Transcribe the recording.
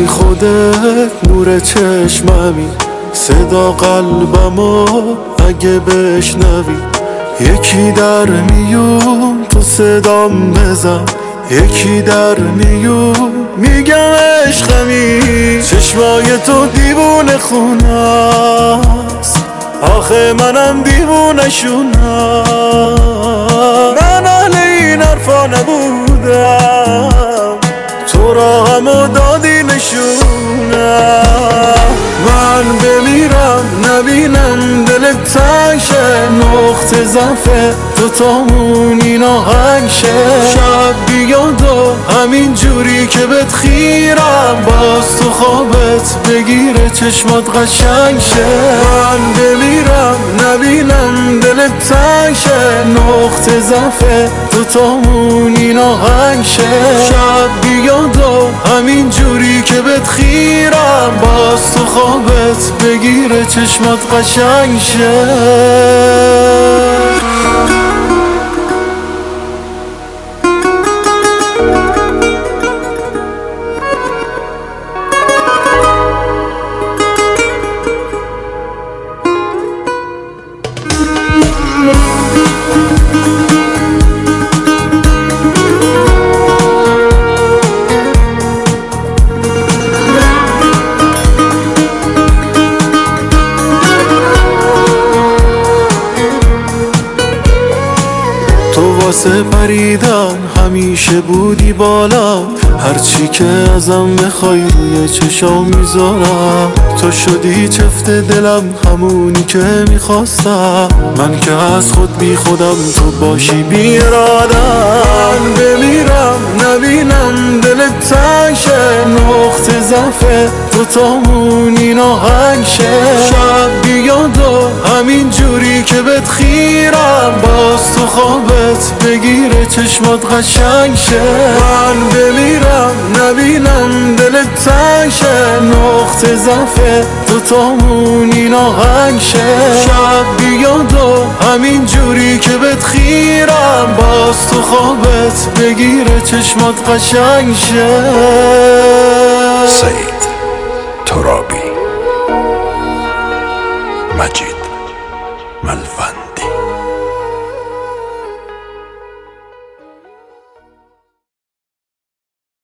بی خودت نور چشممی، صدا قلبمو اگه بشنوی. یکی در میون تو صدام بزن، یکی در میون میگم عشقمی. چشمای تو دیوونه خونست، آخه منم دیوونه شونم. من اهل این حرفا نبودم، تو را همو دادی نشونم. من بمیرم نبینم دلت تنگ شه، نقطه ضعف دوتامون این آهنگ شه. شب بیاد و همین جوری که بهت خیرم، باز تو خوابت بگیره چشمات قشنگ شه. من بمیرم نبینم دلت تنگ شه، نقطه ضعف دوتامون این آهنگ شه. شب بیاد و همین جوری که بهت خیرم، باز تو خوابت بگیره چشمات قشنگ شه. واسه پریدن همیشه بودی بالا، هرچی که ازم بخوای روی چشام میذارم. تو شدی چفت دلم، همونی که میخواستم. من که از خود بی خودم، تو باشی بی ارادم. بمیرم نبینم دلت تنگ شه، نقطه ضعف دوتامون این آهنگ شه. شب بیاد و همین جوری که بهت خیرم، باز تو خوابت بگیره چشمات قشنگ شه. من بمیرم نبینم دلت تنگ شه، نقطه ضعف دوتامون این آهنگ شه. شب بیاد و همین جوری که بهت خیرم، باز تو خوابت بگیره چشمات قشنگ شه. سعید ترابی، مجید ملوان.